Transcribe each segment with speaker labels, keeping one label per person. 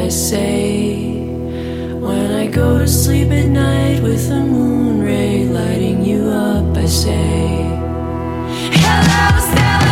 Speaker 1: I say when I go to sleep at night with the moon ray lighting you up. I say, hello, Stella.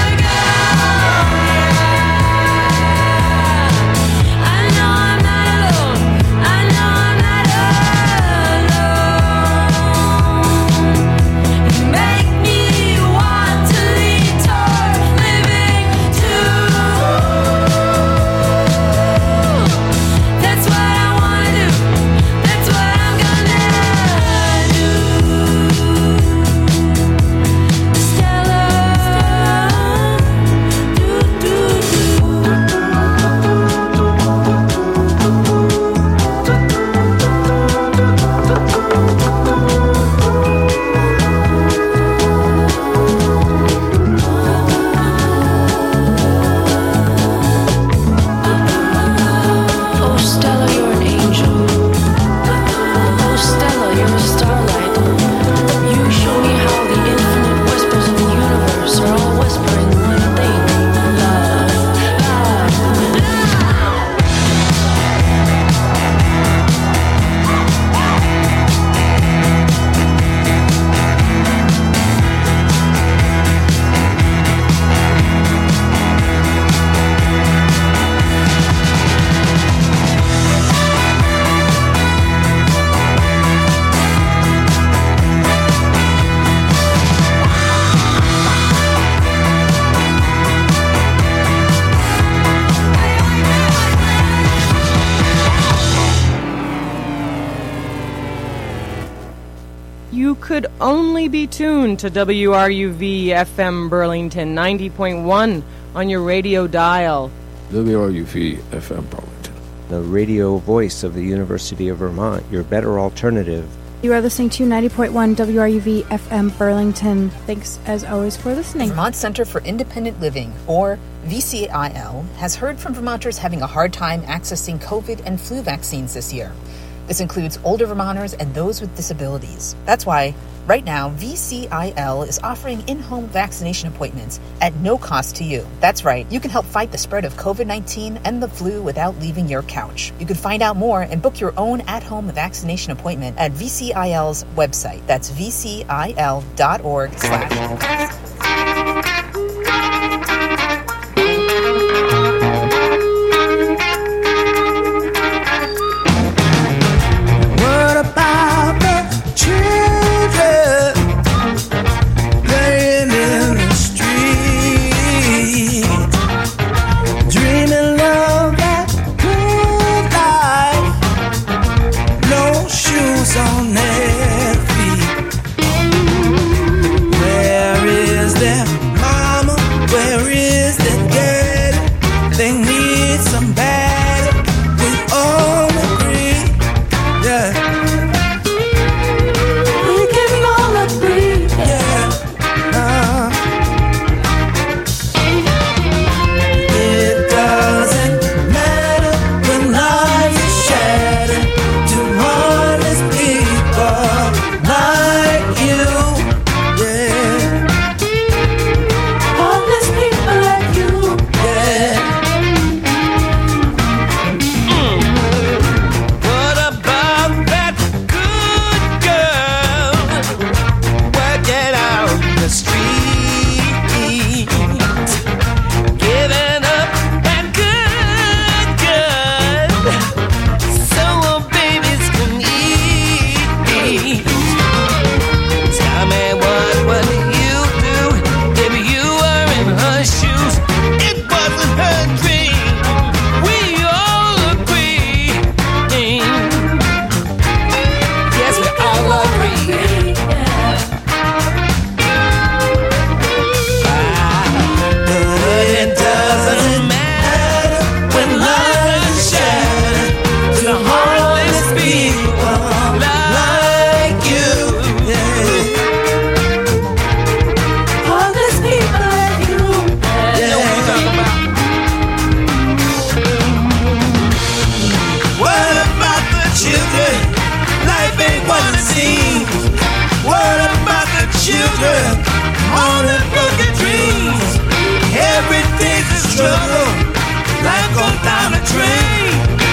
Speaker 2: Could only be tuned to WRUV FM Burlington 90.1 on your radio dial.
Speaker 3: WRUV FM Burlington,
Speaker 4: the radio voice of the University of Vermont, your better alternative.
Speaker 5: You are listening to 90.1 WRUV FM Burlington. Thanks as always for listening.
Speaker 6: Vermont Center for Independent Living, or VCIL, has heard from Vermonters having a hard time accessing COVID and flu vaccines this year. This includes older Vermonters and those with disabilities. That's why, right now, VCIL is offering in-home vaccination appointments at no cost to you. That's right, you can help fight the spread of COVID-19 and the flu without leaving your couch. You can find out more and book your own at-home vaccination appointment at VCIL's website. That's vcil.org/.
Speaker 7: Everything's a struggle, like on down a train.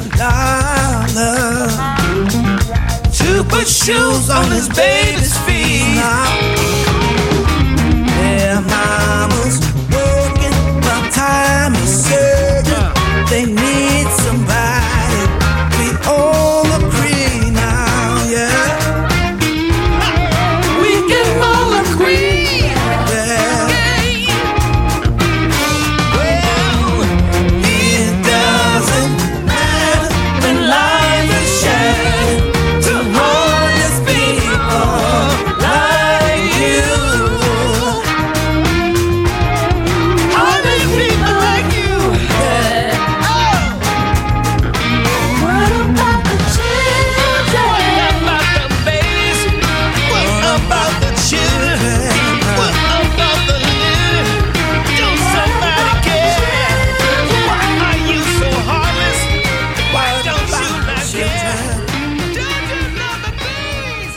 Speaker 7: $1 to put shoes on his baby's feet. Their mama's working, but time is certain. They need somebody. We all agree now, yeah. We can all agree, yeah. Well, it doesn't matter when life is shattered to honest people like you. Honest people like you, yeah. What about the children? What about the babies? What about the children? What about the living? Don't somebody care? Why are you so heartless? Why don't you not care? Don't you love the bees?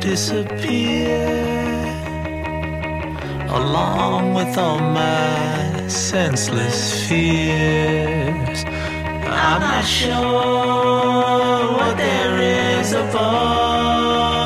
Speaker 7: disappear along with all my senseless fears. I'm not sure what there is above.